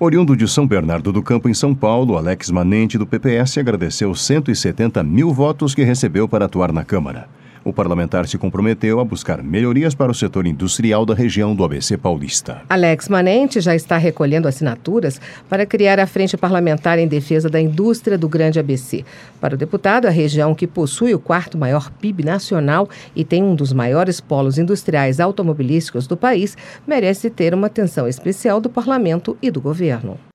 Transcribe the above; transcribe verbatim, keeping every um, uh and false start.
Oriundo de São Bernardo do Campo, em São Paulo, Alex Manente, do P P S, agradeceu cento e setenta mil votos que recebeu para atuar na Câmara. O parlamentar se comprometeu a buscar melhorias para o setor industrial da região do A B C paulista. Alex Manente já está recolhendo assinaturas para criar a Frente Parlamentar em Defesa da Indústria do Grande A B C. Para o deputado, a região que possui o quarto maior P I B nacional e tem um dos maiores polos industriais automobilísticos do país, merece ter uma atenção especial do parlamento e do governo.